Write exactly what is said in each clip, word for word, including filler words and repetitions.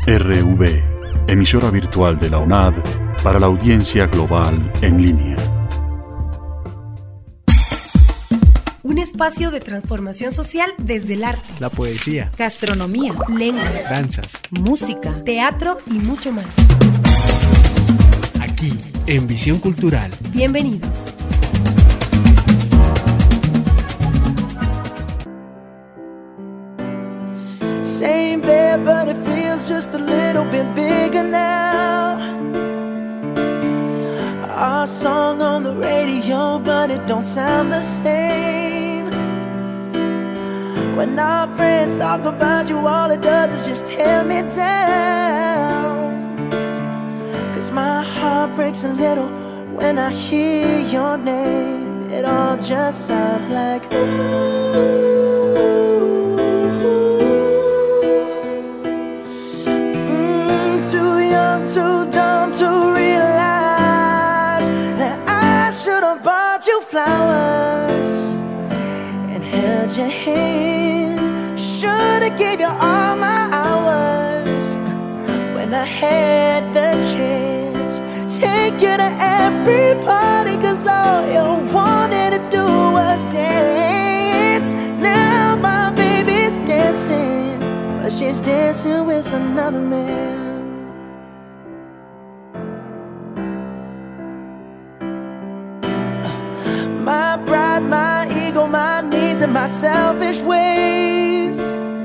R V, emisora virtual de la UNAD para la audiencia global en línea. Un espacio de transformación social desde el arte, la poesía, gastronomía, lenguas, danzas, música, teatro y mucho más. Aquí, en Visión Cultural. Bienvenidos. Same bed, but it feels just a little bit bigger now. Our song on the radio, but it don't sound the same. When our friends talk about you, all it does is just tear me down. Cause my heart breaks a little when I hear your name. It all just sounds like ooh. Too dumb to realize that I should have bought you flowers and held your hand. Should have gave you all my hours when I had the chance. Take you to every party, cause all you wanted to do was dance. Now my baby's dancing, but she's dancing with another man. My pride, my ego, my needs, and my selfish ways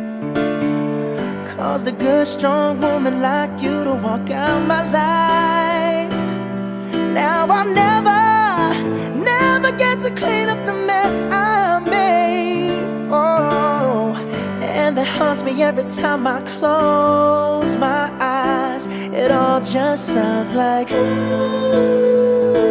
caused a good, strong woman like you to walk out my life. Now I'll never, never get to clean up the mess I made. Oh, and that haunts me every time I close my eyes. It all just sounds like ooh.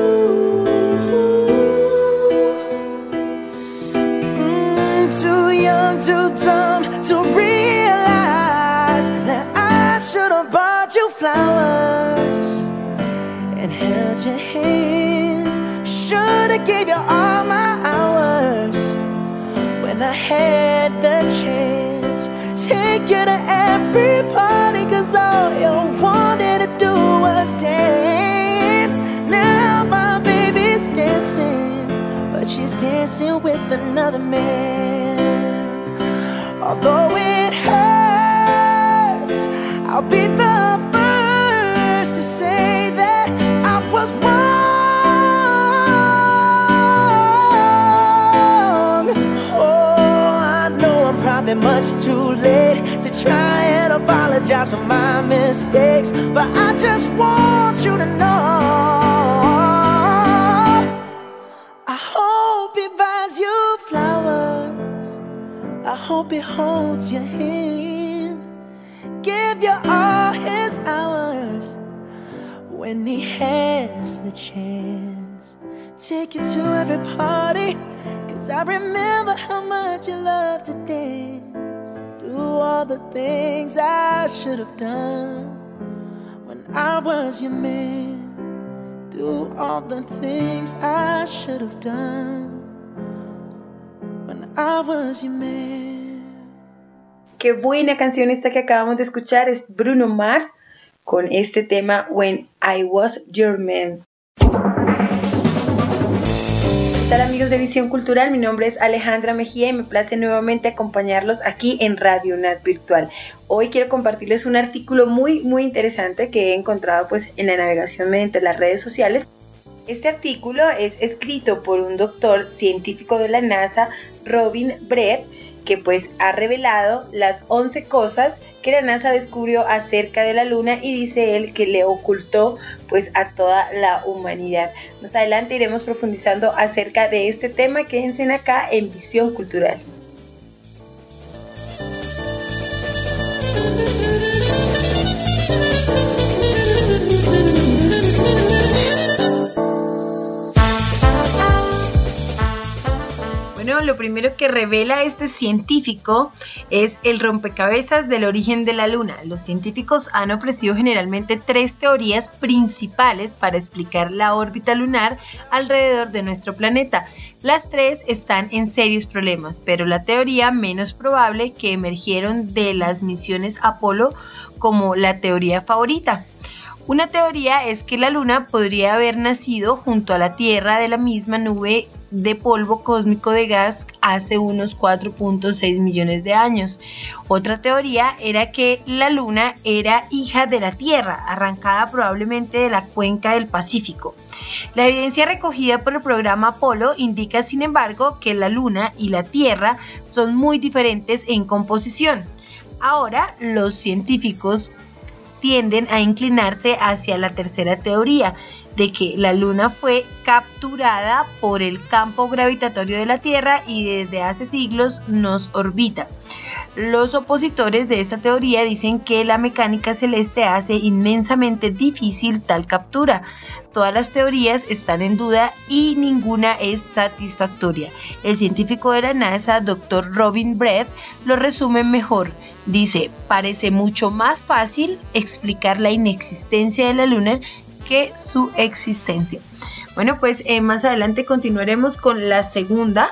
Too dumb to realize that I should have bought you flowers and held your hand. Should have gave you all my hours when I had the chance. Take you to every party, cause all you wanted to do was dance. Now my baby's dancing, but she's dancing with another man. Although it hurts, I'll be the first to say that I was wrong. Oh, I know I'm probably much too late to try and apologize for my mistakes, but I just want you to know I hope he buys you flowers. I hope he holds your hand, give you all his hours when he has the chance. Take you to every party, cause I remember how much you loved to dance. Do all the things I should have done when I was your man. Do all the things I should have done when I was your man. Qué buena canción esta que acabamos de escuchar, es Bruno Mars con este tema When I Was Your Man. ¿Qué tal, amigos de Visión Cultural? Mi nombre es Alejandra Mejía y me place nuevamente acompañarlos aquí en Radio UNAD Virtual. Hoy quiero compartirles un artículo muy muy interesante que he encontrado pues en la navegación mediante las redes sociales. Este artículo es escrito por un doctor científico de la NASA, Robin Brett, que pues ha revelado las once cosas que la NASA descubrió acerca de la Luna y dice él que le ocultó pues a toda la humanidad. Más adelante iremos profundizando acerca de este tema. Quédense acá en Visión Cultural. Bueno, lo primero que revela este científico es el rompecabezas del origen de la Luna. Los científicos han ofrecido generalmente tres teorías principales para explicar la órbita lunar alrededor de nuestro planeta. Las tres están en serios problemas, pero la teoría menos probable que emergieron de las misiones Apolo como la teoría favorita. Una teoría es que la Luna podría haber nacido junto a la Tierra de la misma nube de polvo cósmico de gas hace unos cuatro punto seis millones de años. Otra teoría era que la Luna era hija de la Tierra, arrancada probablemente de la cuenca del Pacífico. La evidencia recogida por el programa Apolo indica, sin embargo, que la Luna y la Tierra son muy diferentes en composición. Ahora, los científicos tienden a inclinarse hacia la tercera teoría, de que la Luna fue capturada por el campo gravitatorio de la Tierra y desde hace siglos nos orbita. Los opositores de esta teoría dicen que la mecánica celeste hace inmensamente difícil tal captura. Todas las teorías están en duda y ninguna es satisfactoria. El científico de la NASA, doctor Robin Brett, lo resume mejor. Dice, parece mucho más fácil explicar la inexistencia de la Luna que su existencia. Bueno, pues eh, más adelante continuaremos con la segunda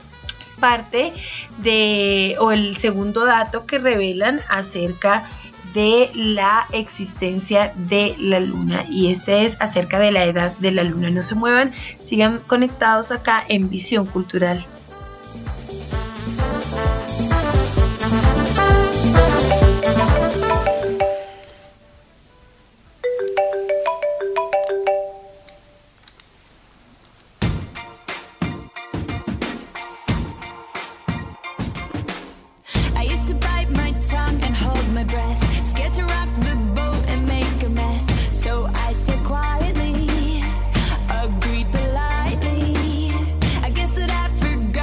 parte de, o el segundo dato que revelan acerca de la existencia de la Luna, y este es acerca de la edad de la Luna. No se muevan, sigan conectados acá en Visión Cultural. Quietly, agreed politely. I guess that I forgot.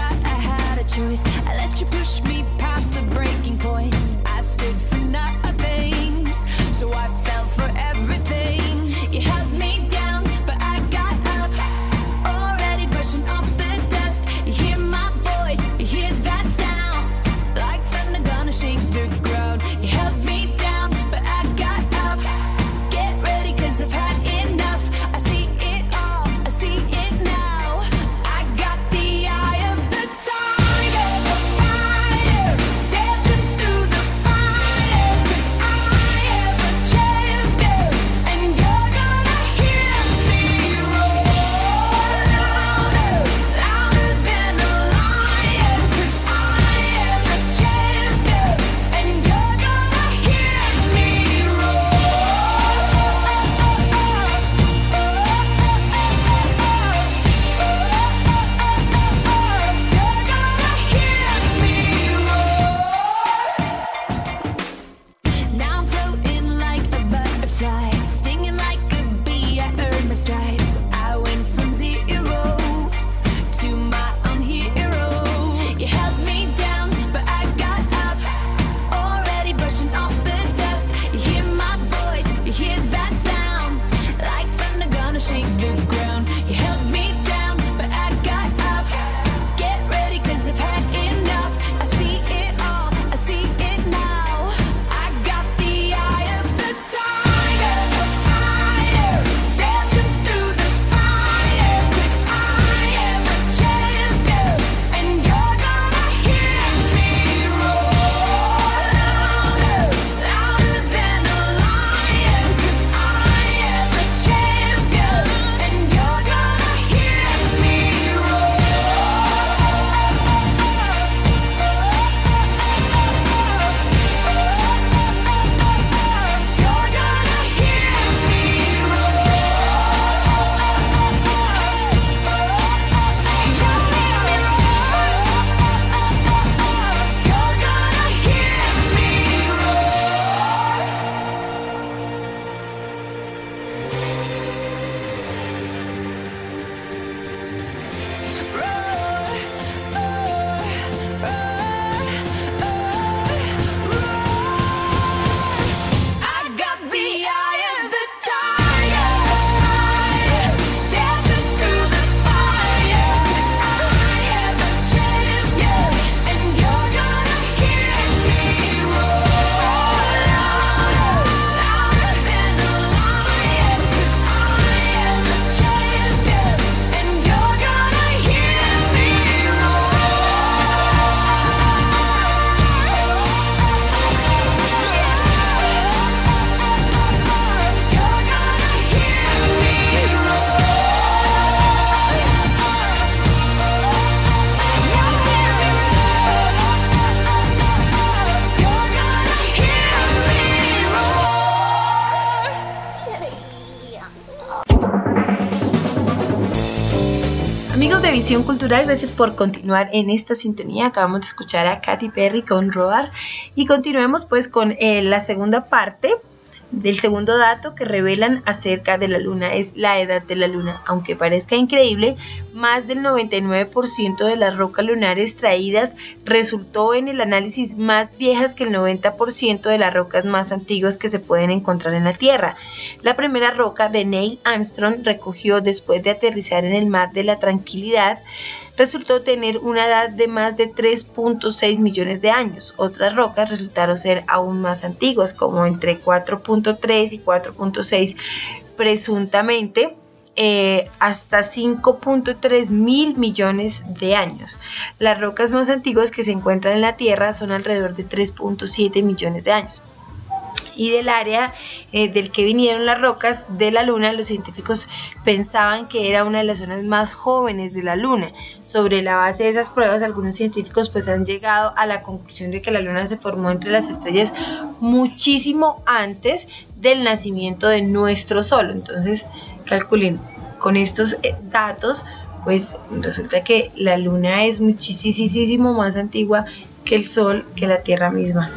Visión Cultural, gracias por continuar en esta sintonía. Acabamos de escuchar a Katy Perry con Roar y continuemos pues con eh, la segunda parte del segundo dato que revelan acerca de la luna. Es la edad de la luna. Aunque parezca increíble, más del noventa y nueve por ciento de las rocas lunares traídas resultó en el análisis más viejas que el noventa por ciento de las rocas más antiguas que se pueden encontrar en la Tierra. La primera roca de Neil Armstrong recogió después de aterrizar en el mar de la Tranquilidad resultó tener una edad de más de tres punto seis millones de años. Otras rocas resultaron ser aún más antiguas, como entre cuatro punto tres y cuatro punto seis presuntamente, eh, hasta cinco punto tres mil millones de años. Las rocas más antiguas que se encuentran en la Tierra son alrededor de tres punto siete millones de años. Y del área eh, del que vinieron las rocas de la Luna, los científicos pensaban que era una de las zonas más jóvenes de la Luna. Sobre la base de esas pruebas, algunos científicos pues han llegado a la conclusión de que la Luna se formó entre las estrellas muchísimo antes del nacimiento de nuestro Sol. Entonces, calculen, con estos eh, datos, pues resulta que la Luna es muchísimo más antigua que el Sol, que la Tierra misma.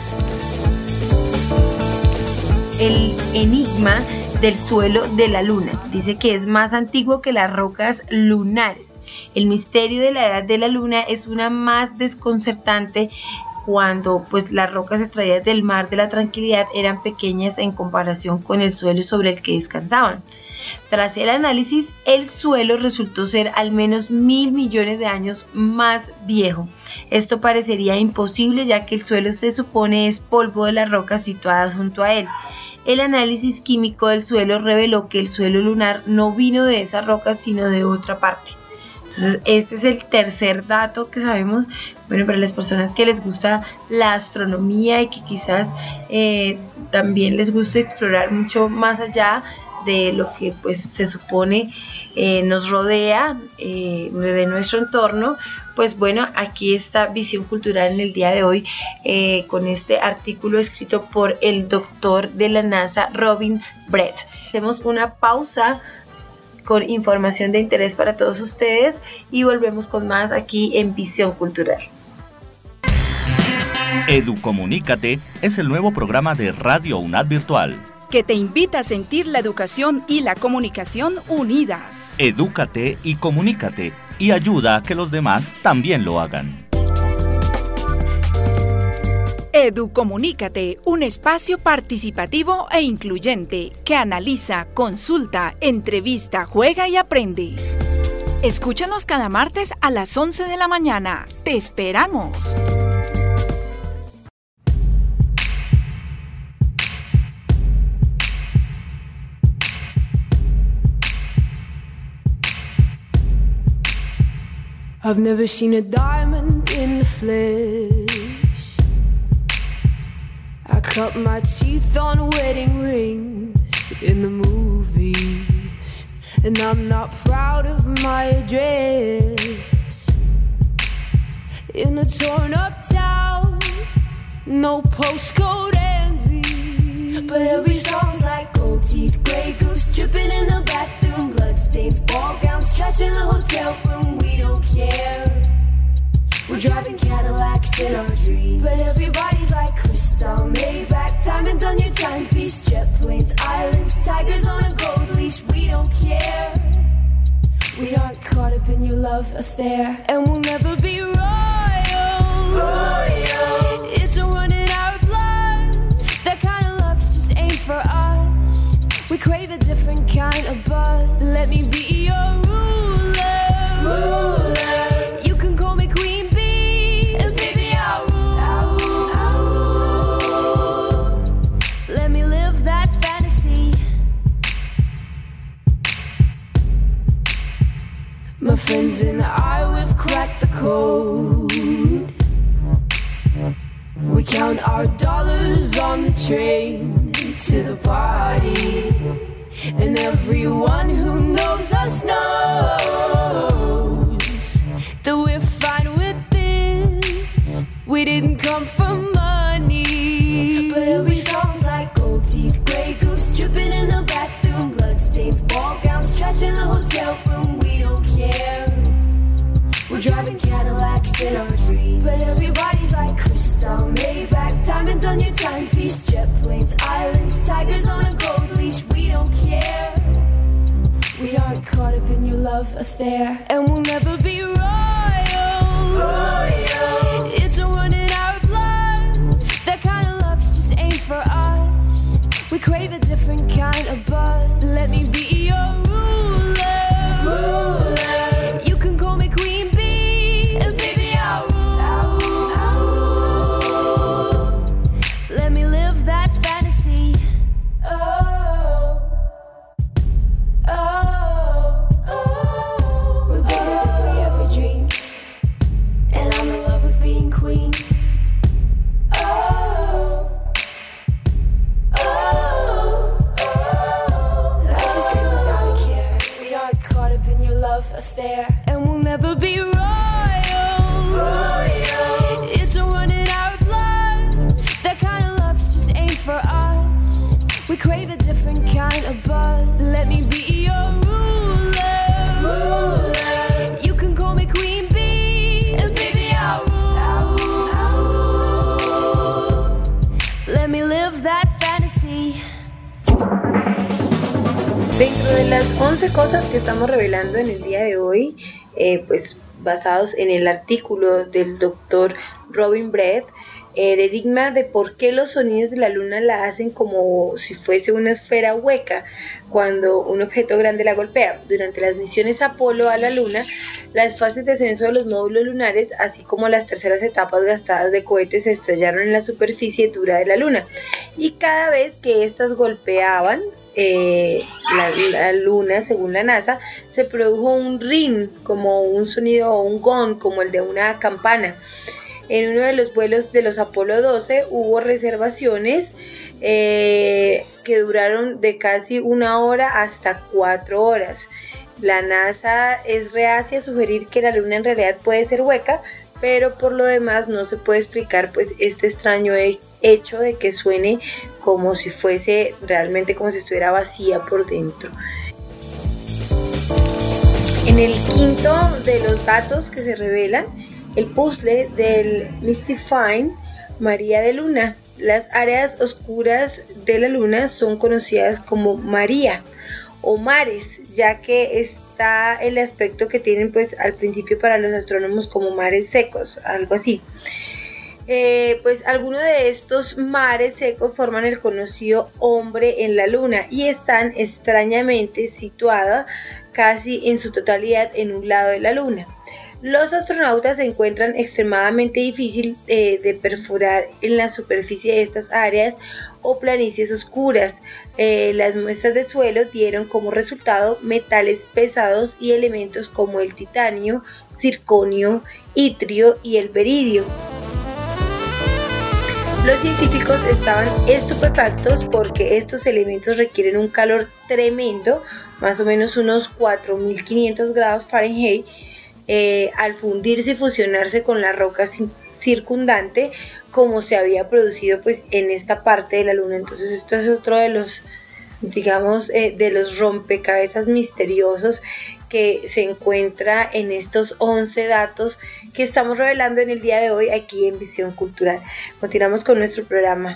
El enigma del suelo de la Luna dice que es más antiguo que las rocas lunares. El misterio de la edad de la Luna es una más desconcertante cuando pues las rocas extraídas del mar de la Tranquilidad eran pequeñas en comparación con el suelo sobre el que descansaban. Tras el análisis, el suelo resultó ser al menos mil millones de años más viejo. Esto parecería imposible, ya que el suelo se supone es polvo de las rocas situadas junto a él. El análisis químico del suelo reveló que el suelo lunar no vino de esas rocas, sino de otra parte. Entonces, este es el tercer dato que sabemos. Bueno, para las personas que les gusta la astronomía y que quizás eh, también les gusta explorar mucho más allá de lo que pues se supone eh, nos rodea, eh, de nuestro entorno, pues bueno, aquí está Visión Cultural en el día de hoy eh, con este artículo escrito por el doctor de la NASA, Robin Brett. Hacemos una pausa con información de interés para todos ustedes y volvemos con más aquí en Visión Cultural. Educomunícate es el nuevo programa de Radio UNAD Virtual, que te invita a sentir la educación y la comunicación unidas. Edúcate y comunícate, y ayuda a que los demás también lo hagan. Educomunícate, un espacio participativo e incluyente que analiza, consulta, entrevista, juega y aprende. Escúchanos cada martes a las once de la mañana. ¡Te esperamos! I've never seen a diamond in the flesh. I cut my teeth on wedding rings in the movies, and I'm not proud of my address. In a torn up town, no postcode envy, but every song's like gold teeth, Grey Goose dripping in the bathroom, bloodstains, ball gowns, trash in the hotel room. We don't care. We're driving Cadillacs in our dreams, but everybody's like crystal, Maybach, diamonds on your timepiece, jet planes, islands, tigers on a gold leash. We don't care. We aren't caught up in your love affair, and we'll never be royal. Royal. It's a run in our blood. That kind of luck's just ain't for us. We crave a different kind of buzz. Let me be your ruler. Ruler. You can call me Queen Bee, and baby I'll rule. I'll rule. I'll rule. Let me live that fantasy. My friends and I, we've cracked the code. We count our dollars on the train to the party, and everyone who knows us knows that we're fine with this. We didn't come for money, but every song's like gold teeth, Grey Goose dripping in the bathroom, bloodstains, ball gowns, trash in the hotel room. We don't care. driving Cadillacs in our dreams. But everybody's like crystal, Maybach, diamonds on your timepiece, jet planes, islands, tigers on a gold leash. We don't care. We aren't caught up in your love affair, and we'll never be royals. Royals. It's a run in our blood. That kind of luck's just ain't for us. We crave a different kind of buzz. Let me be your ruler. Ruler. You can call me Queen Bee, and baby I'll rule. I'll rule. Let me live that fantasy. Oh, oh, oh. We're bigger than we ever dreamed, and I'm in love with being queen. Oh, oh, oh. Life is great without a care. We aren't caught up in your love affair, and we'll never be royals. Royals. It's a run in our blood. That kind of luck's just ain't for us. We crave a different kind of buzz. Let me be your ruler. Ruler. You can call me Queen Bee, and baby I'll rule. I'll rule. Let me live that fantasy. Dentro de las once cosas que estamos revelando en el día de hoy, eh, pues basados en el artículo del doctor Robin Brett, el enigma de por qué los sonidos de la luna la hacen como si fuese una esfera hueca cuando un objeto grande la golpea. Durante las misiones Apolo a la luna, las fases de ascenso de los módulos lunares, así como las terceras etapas gastadas de cohetes, se estrellaron en la superficie dura de la luna, y cada vez que éstas golpeaban eh, la, la luna, según la NASA, se produjo un ring, como un sonido, o un gong, como el de una campana. En uno de los vuelos de los Apolo doce hubo reservaciones eh, que duraron de casi una hora hasta cuatro horas. La NASA es reacia a sugerir que la luna en realidad puede ser hueca, pero por lo demás no se puede explicar pues este extraño hecho de que suene como si fuese realmente como si estuviera vacía por dentro. En el quinto de los datos que se revelan, el puzzle del Mystifying María de Luna. Las áreas oscuras de la luna son conocidas como María o mares, ya que está el aspecto que tienen pues al principio para los astrónomos como mares secos, algo así. Eh, pues algunos de estos mares secos forman el conocido hombre en la luna y están extrañamente situados casi en su totalidad en un lado de la luna. Los astronautas se encuentran extremadamente difícil eh, de perforar en la superficie de estas áreas o planicies oscuras. Eh, las muestras de suelo dieron como resultado metales pesados y elementos como el titanio, circonio, itrio y el beridio. Los científicos estaban estupefactos porque estos elementos requieren un calor tremendo, más o menos unos cuatro mil quinientos grados Fahrenheit, Eh, al fundirse y fusionarse con la roca circundante, como se había producido pues en esta parte de la luna. Entonces esto es otro de los, digamos, eh, de los rompecabezas misteriosos que se encuentra en estos once datos que estamos revelando en el día de hoy aquí en Visión Cultural. Continuamos con nuestro programa.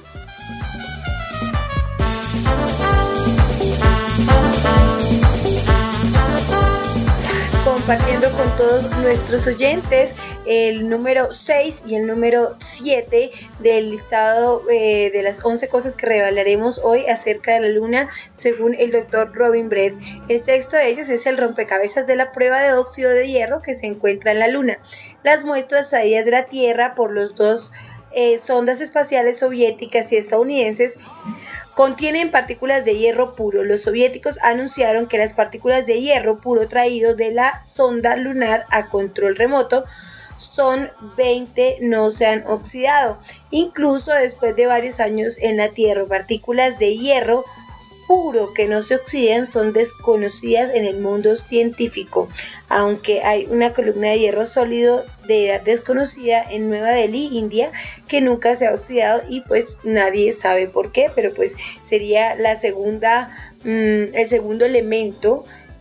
Compartiendo con todos nuestros oyentes el número seis y el número siete del listado eh, de las once cosas que revelaremos hoy acerca de la luna según el doctor Robin Brett. El sexto de ellos es el rompecabezas de la prueba de óxido de hierro que se encuentra en la luna. Las muestras traídas de la Tierra por los dos eh, sondas espaciales soviéticas y estadounidenses contienen partículas de hierro puro. Los soviéticos anunciaron que las partículas de hierro puro traído de la sonda lunar a control remoto son veinte, no se han oxidado, incluso después de varios años en la Tierra. Partículas de hierro puro que no se oxidan son desconocidas en el mundo científico, aunque hay una columna de hierro sólido de edad desconocida en Nueva Delhi, India, que nunca se ha oxidado y pues nadie sabe por qué, pero pues sería la segunda, mmm, el segundo elemento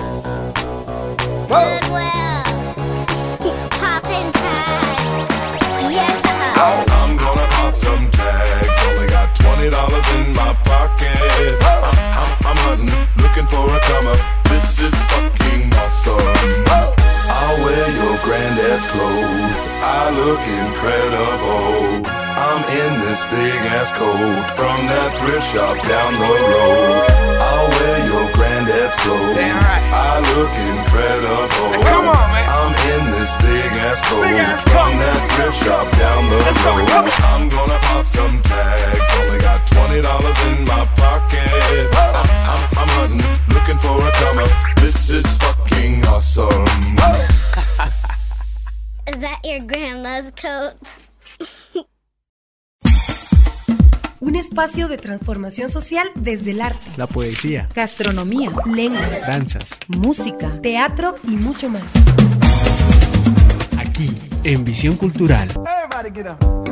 Goodwill, poppin' tags. Yeah. I'm gonna pop some tags. Only got twenty dollars in my pocket. I'm, I'm, I'm hunting, looking for a comer. This is fucking awesome. I'll wear your granddad's clothes. I look incredible. I'm in this big ass coat from that thrift shop down the road. I'll wear your granddad's clothes. Right. I look incredible. Hey, come on, man. I'm in this big ass coat big ass from coat. That thrift shop down the Let's road. Go, I'm gonna pop some tags. Only got twenty dollars in my pocket. I'm, I'm, I'm hunting, looking for a comer. This is fucking awesome. Is that your grandma's coat? Un espacio de transformación social desde el arte, la poesía, gastronomía, lengua, danzas, música, teatro y mucho más. Aquí, en Visión Cultural. Everybody get up.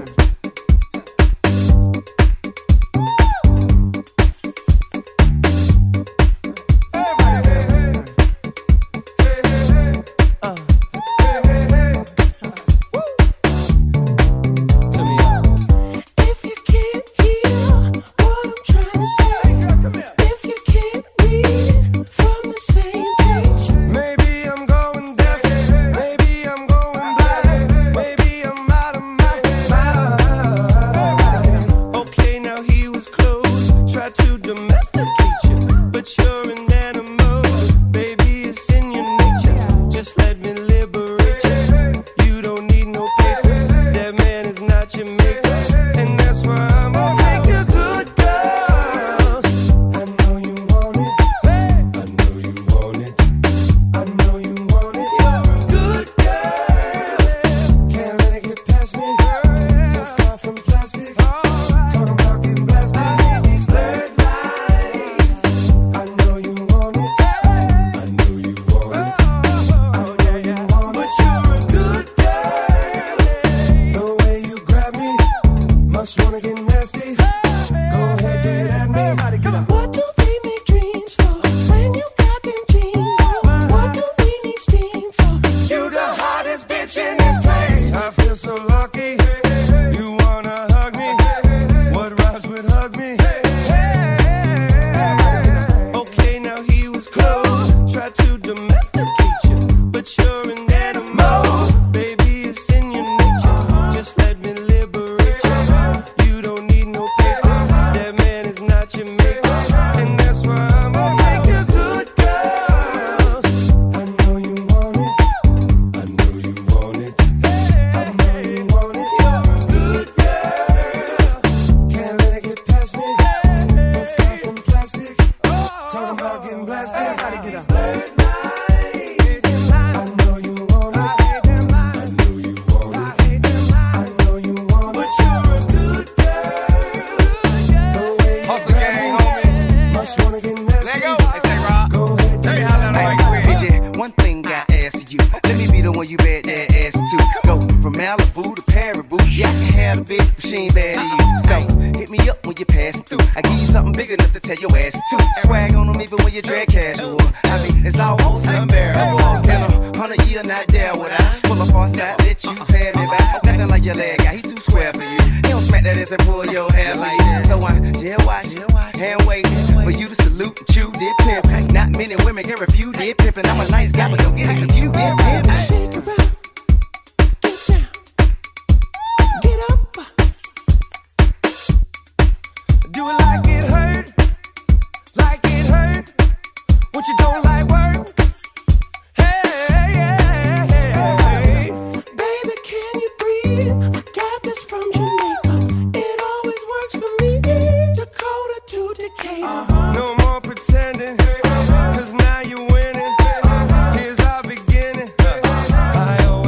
Cause now you're winning. Here's our beginning. I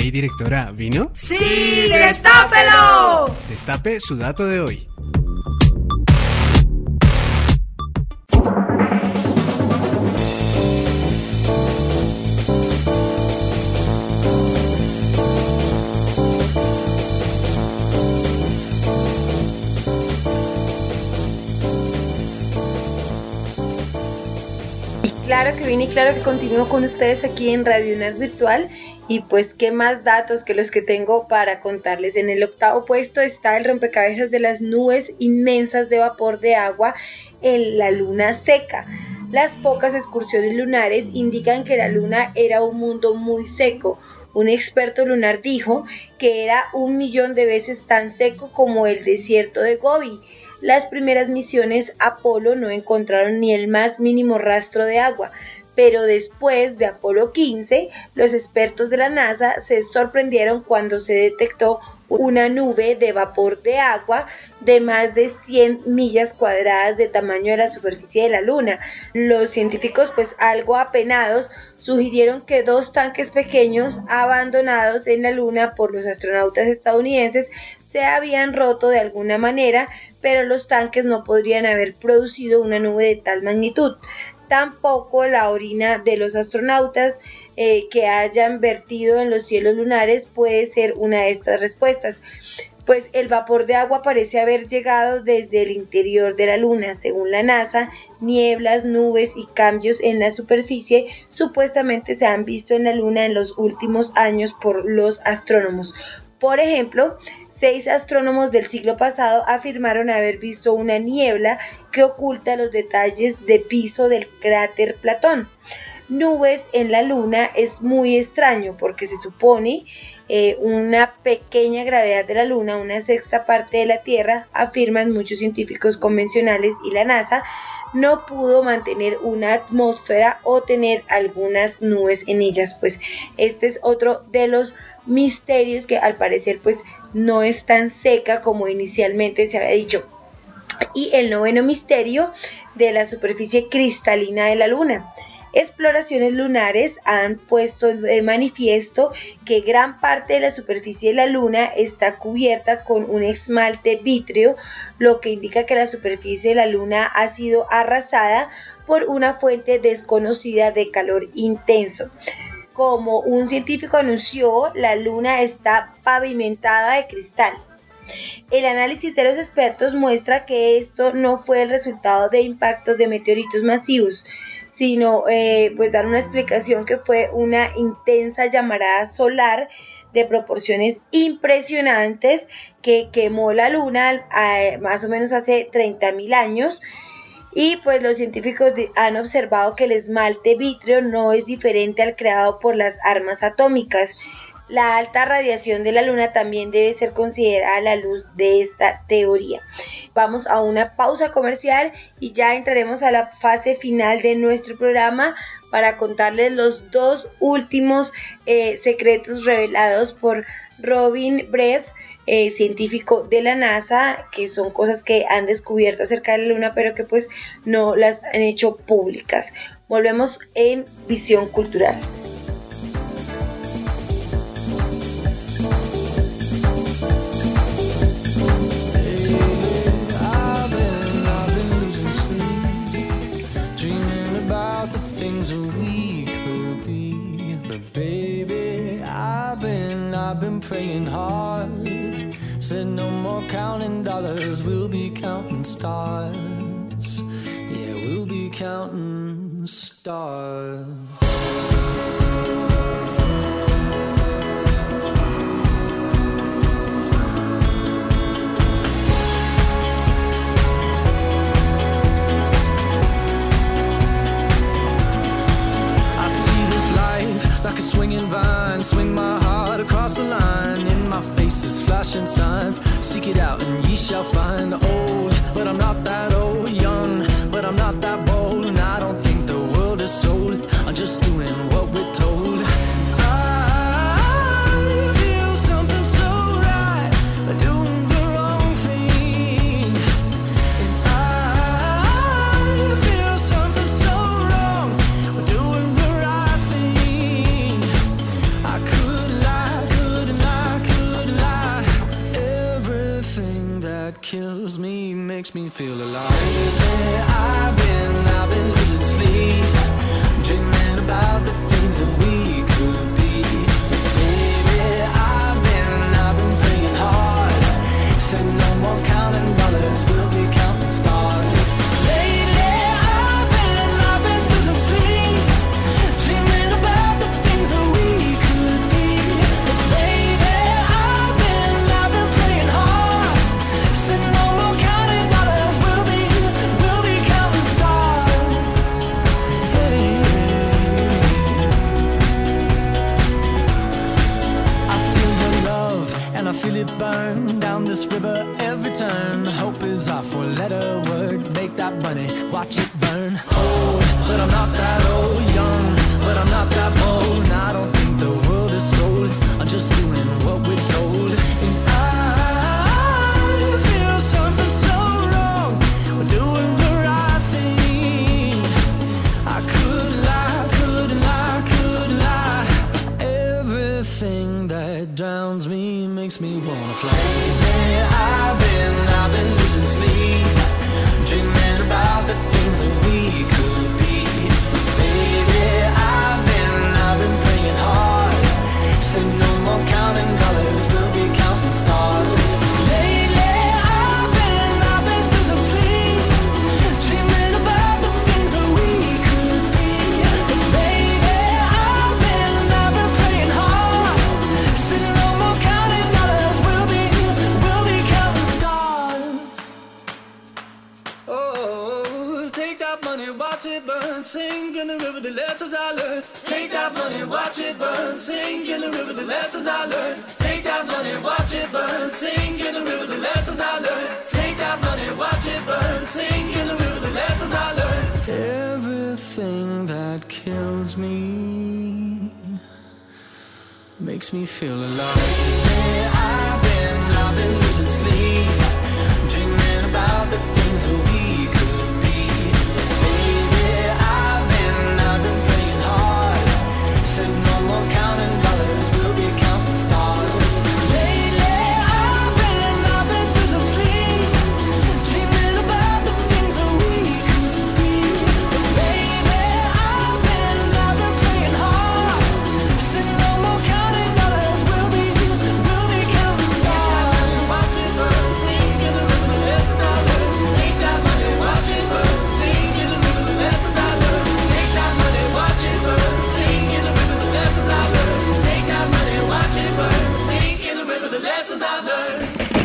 Hey, directora, ¿vino? ¡Sí, destápelo! Destape su dato de hoy. Claro que vine y claro que continúo con ustedes aquí en Radio UNAD Virtual. Y pues qué más datos que los que tengo para contarles. En el octavo puesto está el rompecabezas de las nubes inmensas de vapor de agua en la luna seca. Las pocas excursiones lunares indican que la luna era un mundo muy seco. Un experto lunar dijo que era un millón de veces tan seco como el desierto de Gobi. Las primeras misiones Apolo no encontraron ni el más mínimo rastro de agua, pero después de Apolo quince, los expertos de la NASA se sorprendieron cuando se detectó una nube de vapor de agua de más de cien millas cuadradas de tamaño de la superficie de la Luna. Los científicos, pues algo apenados, sugirieron que dos tanques pequeños abandonados en la Luna por los astronautas estadounidenses se habían roto de alguna manera, pero los tanques no podrían haber producido una nube de tal magnitud. Tampoco la orina de los astronautas eh, que hayan vertido en los cielos lunares puede ser una de estas respuestas, pues el vapor de agua parece haber llegado desde el interior de la Luna. Según la NASA, nieblas, nubes y cambios en la superficie supuestamente se han visto en la Luna en los últimos años por los astrónomos. Por ejemplo, seis astrónomos del siglo pasado afirmaron haber visto una niebla que oculta los detalles de piso del cráter Platón. Nubes en la Luna es muy extraño porque se supone eh, una pequeña gravedad de la Luna, una sexta parte de la Tierra, afirman muchos científicos convencionales, y la NASA no pudo mantener una atmósfera o tener algunas nubes en ellas. Pues este es otro de los misterios, que al parecer pues no es tan seca como inicialmente se había dicho. Y el noveno misterio, de la superficie cristalina de la Luna. Exploraciones lunares han puesto de manifiesto que gran parte de la superficie de la Luna está cubierta con un esmalte vítreo, lo que indica que la superficie de la Luna ha sido arrasada por una fuente desconocida de calor intenso. Como un científico anunció, la Luna está pavimentada de cristal. El análisis de los expertos muestra que esto no fue el resultado de impactos de meteoritos masivos, sino eh, pues dar una explicación que fue una intensa llamarada solar de proporciones impresionantes que quemó la Luna eh, más o menos hace treinta mil años. Y pues los científicos han observado que el esmalte vítreo no es diferente al creado por las armas atómicas. La alta radiación de la Luna también debe ser considerada a la luz de esta teoría. Vamos a una pausa comercial y ya entraremos a la fase final de nuestro programa para contarles los dos últimos eh, secretos revelados por Robin Bredt, Eh, científico de la NASA, que son cosas que han descubierto acerca de la Luna, pero que pues no las han hecho públicas. Volvemos en Visión Cultural. I've been praying hard. Said no more counting dollars, we'll be counting stars. Yeah, we'll be counting stars. I see this life like a swinging vine, swing my heart across the line. In my face is flashing signs, seek it out and ye shall find. Old, but I'm not that old. Young, but I'm not that bold. And I don't think the world is sold, I'm just doing what we're told. I feel something so right, doing the wrong thing. And I feel something so wrong, doing the right thing. I could lie, could makes me feel alive. Lately I've been, I've been losing sleep, dreaming about the things that we could be. Baby, I've been, I've been praying hard, said no more counting dollars, we'll be counting stars. Lately I've been, I've been losing sleep, dreaming about the things that we could be. Baby, I've been, I've been praying hard, said no more counting dollars, we'll be, we'll be counting stars. Hey. I feel your love and I feel it burn down this river every turn. Hope is our four-letter word. Make that money, watch it burn. Old, but I'm not that old. Young, but I'm not that bold. And I don't think the world is sold. I'm just doing what we're told. And I feel something so wrong. We're doing the right thing. I could lie, could lie, could lie. Everything that drowns me makes me wanna fly. Lately I've been, I've been losing sleep, dreaming about the things that we could be. Baby, I've been, I've been praying hard, said no more counting dollars, we'll be counting stars. Lately I've been, I've been losing sleep, dreaming about the things that we could be. Baby, I've been, I've been praying hard, said no more counting dollars, we'll be, we'll be counting stars. Oh, take that money, watch it burn, sing in the river the lessons I learned. Take that money, watch it burn, sing in the river the lessons I learned. Take that money, watch it burn, sing in the river the lessons I learned. Take that money, watch it burn, sing in the river the lessons I learned. Everything that kills me makes me feel alive. Hey, I've been, I've been losing sleep, dreaming about the things that we could be. Baby, I've been, I've been praying hard, said no more counting dollars, we'll be counting stars. Lately I've been, I've been losing sleep, dreaming about the things that we could be. Baby, I've been, I've been praying hard, said no more counting dollars, we'll be, we'll be counting stars. Watch it burn, sing in the river the lessons I learned. Take that money, watch it burn, sing in the river the lessons I learned. Take that money, watch it burn, sing in the river the lessons I learned. Take that money, watch it burn, sing in the river the lessons I've learned.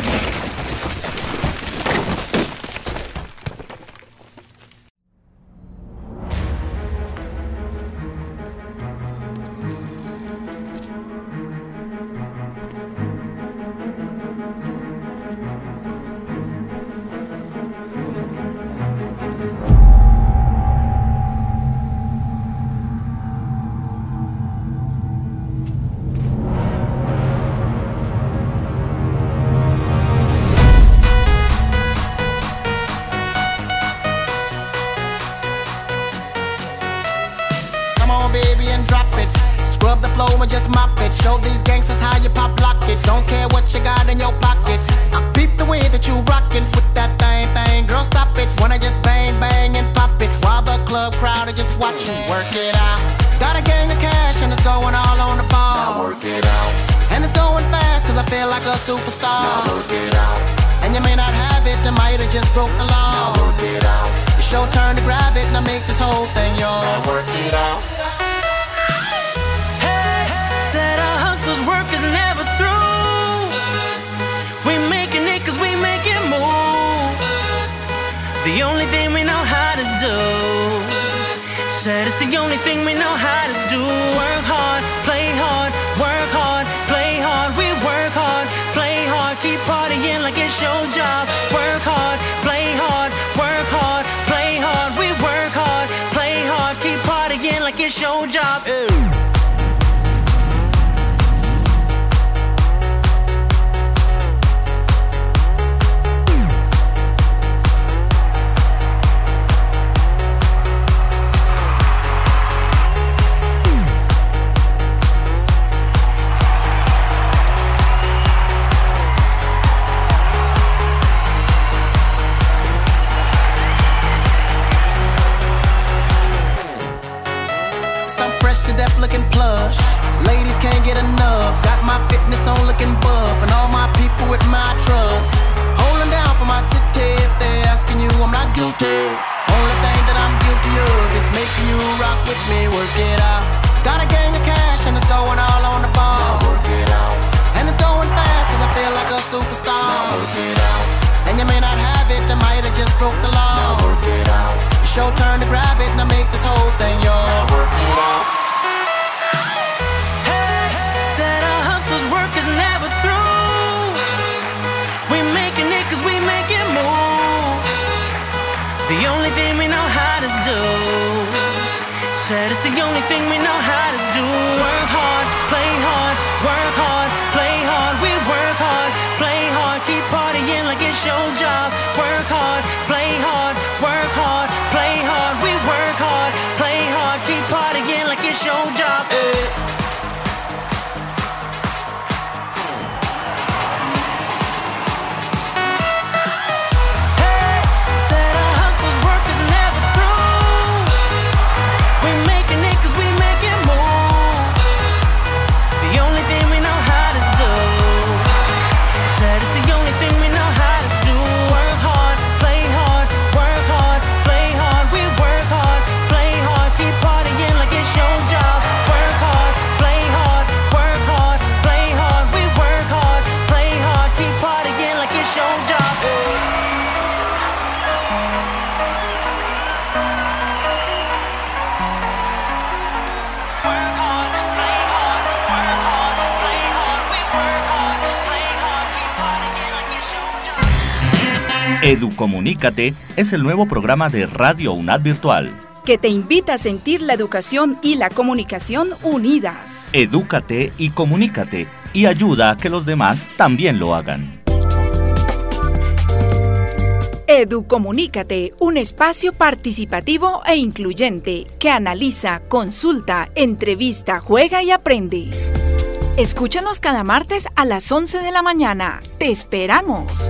Come on, baby, and drop it. Scrub the floor and just mop it. Show these gangsters how you pop lock it. Don't care what you got in your pocket. I peep the way that you rockin' with that thing, thing. Girl, stop it. Wanna just bang, bang, and pop it. While the club crowd are just watching. Work it out. Got a gang of cash and it's going all on the ball. Now work it out. And it's going fast cause I feel like a superstar. Now work it out. And you may not have it, I might have just broke the law. Now work it out. It's your turn to grab it and I make this whole thing yours. Now work it out. Said our hustlers' work is never through. We making it cause we make it move. The only thing we know how to do. Said it's the only thing we know how to do. Work hard, play hard, work hard, play hard. We work hard, play hard, keep partying like it's your job. Work hard, play hard, work hard, play hard. We work hard, play hard, keep partying like it's your job. Ew. looking plush. Ladies can't get enough. Got my fitness on looking buff, and all my people with my trust. Holding down for my city. If they're asking you, I'm not guilty. Only thing that I'm guilty of is making you rock with me. Work it out. Got a gang of cash and it's going all on the ball. Now work it out. And it's going fast cause I feel like a superstar. Now work it out. And you may not have it, I might have just broke the law. Now work it out. It's your turn to grab it and I make this whole thing yours. Now work it out. Hey, said a hustler's work is never through. We making it cause we make it move. The only thing we know how to do. Said it's the only thing we know how to do. Work hard, play hard, work hard, play hard. We work hard, play hard, keep partying like it's your job. Work hard, play hard, work hard, play hard. We work hard, play hard, keep partying like it's your job. Hey. Educomunícate es el nuevo programa de Radio UNAD Virtual, que te invita a sentir la educación y la comunicación unidas. Edúcate y comunícate, y ayuda a que los demás también lo hagan. Educomunícate, un espacio participativo e incluyente que analiza, consulta, entrevista, juega y aprende. Escúchanos cada martes a las once de la mañana. ¡Te esperamos!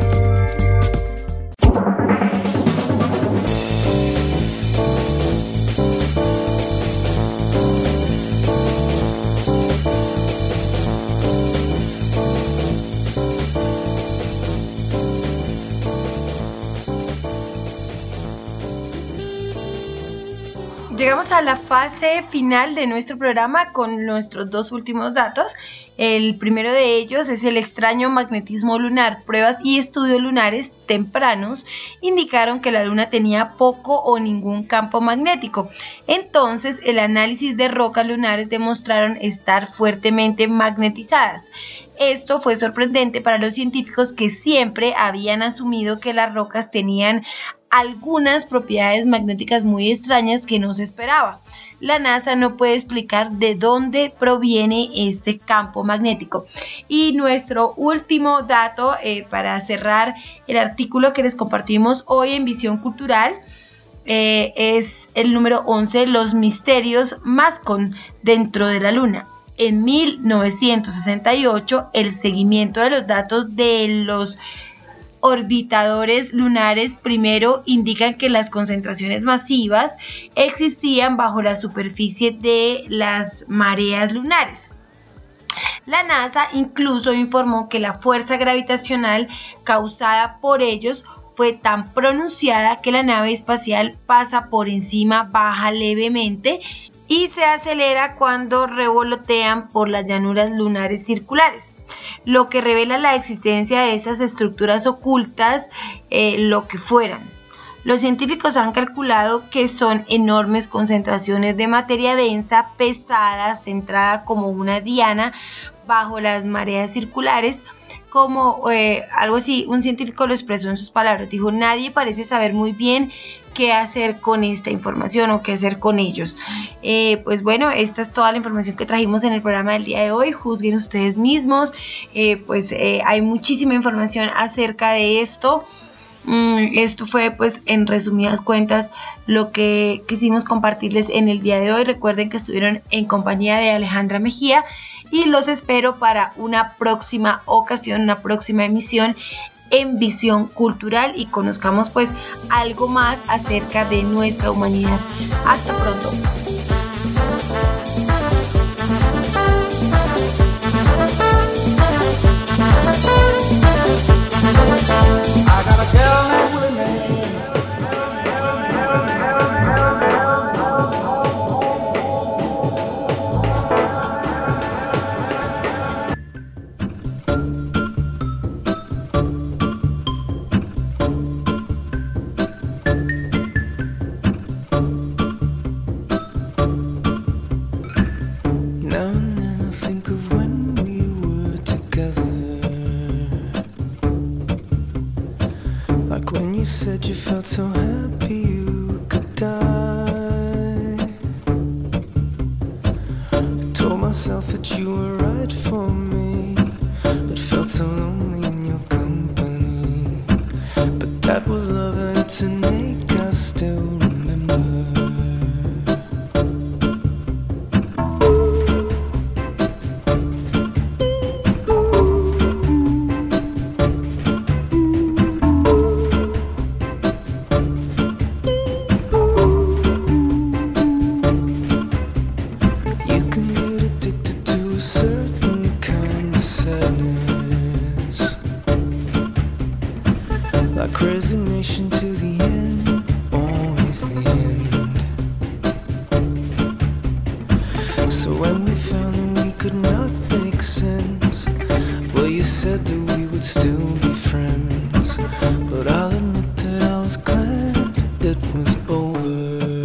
Llegamos a la fase final de nuestro programa con nuestros dos últimos datos. El primero de ellos es el extraño magnetismo lunar. Pruebas y estudios lunares tempranos indicaron que la luna tenía poco o ningún campo magnético. Entonces, el análisis de rocas lunares demostraron estar fuertemente magnetizadas. Esto fue sorprendente para los científicos que siempre habían asumido que las rocas tenían algunas propiedades magnéticas muy extrañas que no se esperaba. La NASA no puede explicar de dónde proviene este campo magnético. Y nuestro último dato eh, para cerrar el artículo que les compartimos hoy en Visión Cultural eh, es el número once, los misterios Mascon dentro de la Luna. En mil novecientos sesenta y ocho, el seguimiento de los datos de los orbitadores lunares primero indican que las concentraciones masivas existían bajo la superficie de las mareas lunares. La NASA incluso informó que la fuerza gravitacional causada por ellos fue tan pronunciada que la nave espacial pasa por encima, baja levemente y se acelera cuando revolotean por las llanuras lunares circulares, lo que revela la existencia de esas estructuras ocultas, eh, lo que fueran. Los científicos han calculado que son enormes concentraciones de materia densa, pesada, centrada como una diana bajo las mareas circulares, como eh, algo así. Un científico lo expresó en sus palabras, dijo: nadie parece saber muy bien qué hacer con esta información o qué hacer con ellos. Eh, pues bueno, esta es toda la información que trajimos en el programa del día de hoy. Juzguen ustedes mismos. Eh, pues eh, hay muchísima información acerca de esto. Mm, esto fue, pues, en resumidas cuentas, lo que quisimos compartirles en el día de hoy. Recuerden que estuvieron en compañía de Alejandra Mejía y los espero para una próxima ocasión, una próxima emisión en Visión Cultural, y conozcamos pues algo más acerca de nuestra humanidad. Hasta pronto. Now and then I think of when we were together, like when you said you felt so happy you could die. I told myself that you were right for me, but felt so lonely in your company. But that was love and it's an ache I still remember. Resignation to the end, always the end. So when we found that we could not make sense, well, you said that we would still be friends. But I'll admit that I was glad it was over.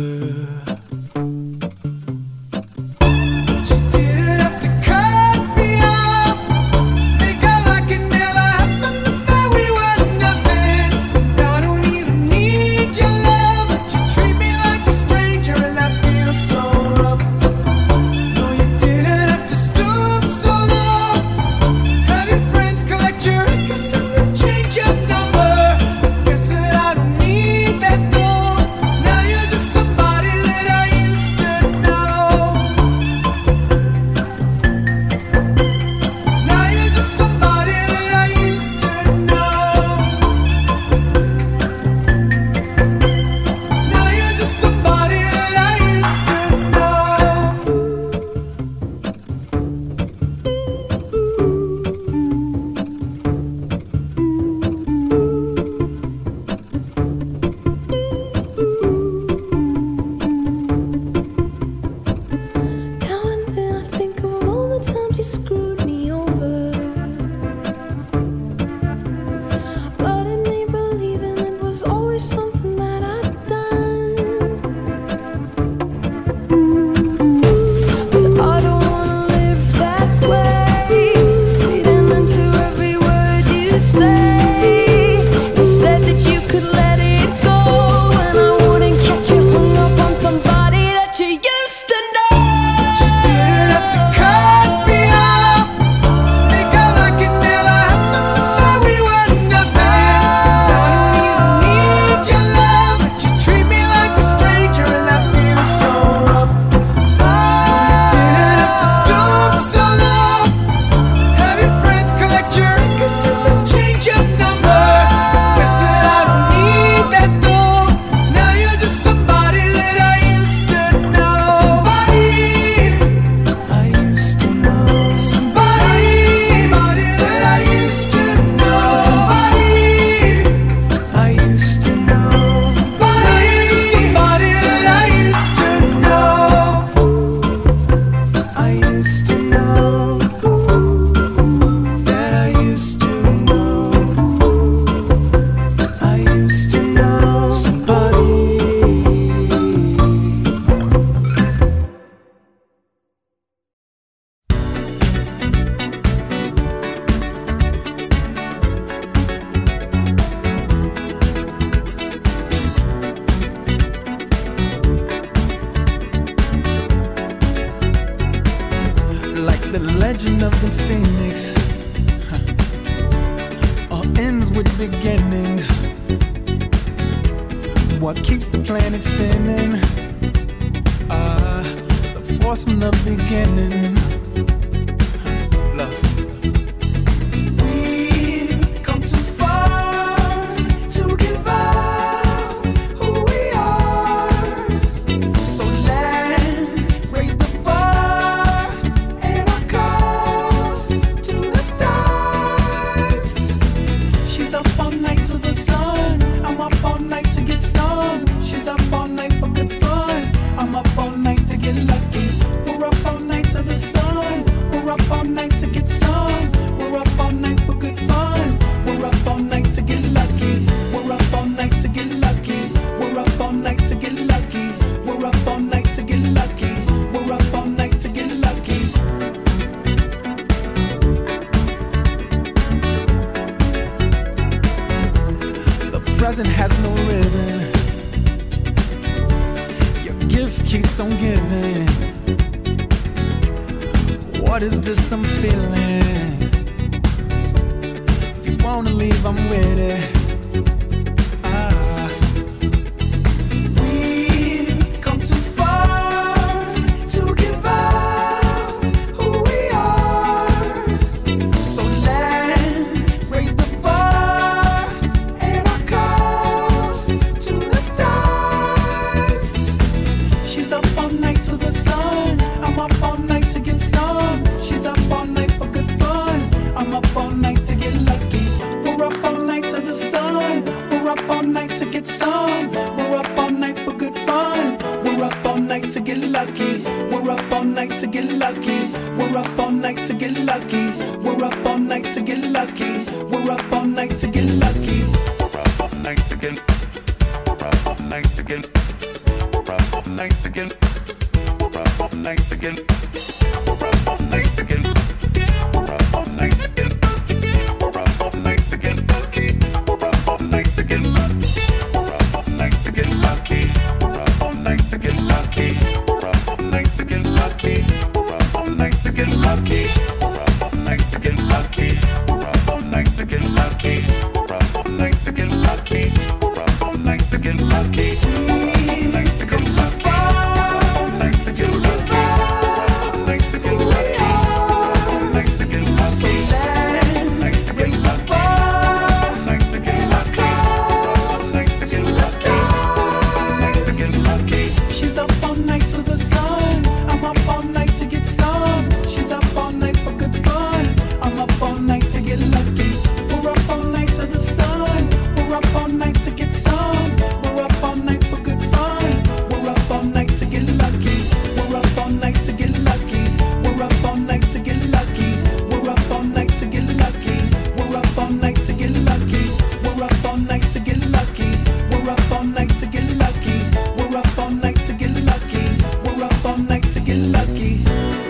legend of the phoenix huh. all ends with beginnings. What keeps the planet spinning? Uh, the force from the beginning. To the What is this I'm feeling? If you wanna leave, I'm with it. Ah. We've come too far to give up who we are. So let's raise the bar and our cups to the stars. She's up all night to the sun. I'm up all night to get some. She's up all night for good fun. I'm up all night to get lucky. We're up all night to the sun. We're up all night to get some. We're up all night for good fun. We're up all night to get lucky. We're up all night to get lucky. We're up all night to get lucky. We're up all night to get lucky. We're up all night to get lucky. We're up all night to get. We're up all night to get. We're up all night to get. We're up all night to get. We're up all night to get. We're up all night to get. We're up all night to get lucky. We're up all night to get lucky. We're up all night to get lucky. We're up all night to get lucky. We're up all night to get lucky. We're up all night to get lucky. We're up all night to get lucky. We're up all night to get lucky. We're up all night to get lucky. We're up all night to get lucky. We've come too far to give up who we are. So let's raise the bar and our cups to the stars. She's up all night to the sun. I'm up all night to get some. She's up all night for good fun. I'm up all night to get lucky. We're up all night to the sun. We're up all night to get some. We're up all night for good fun. We're up all night to get lucky. We're up all night to get lucky. We're up all night to get lucky. We're up all night to get lucky. We're up all night to get lucky. We're up all night to get lucky. We're up all night to get lucky. We're up all night to get lucky. We're up all night to get lucky.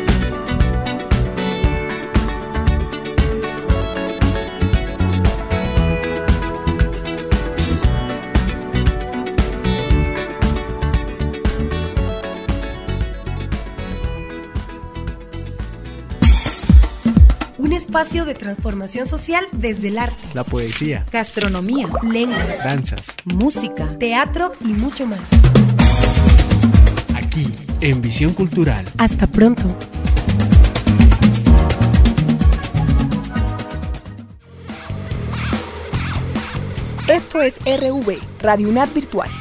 Un espacio de transformación social desde el arte, La poesía, Gastronomía, lengua, danzas, música. teatro y mucho más. aquí en Visión Cultural. Hasta pronto. Esto es R V, Radio UNAD Virtual.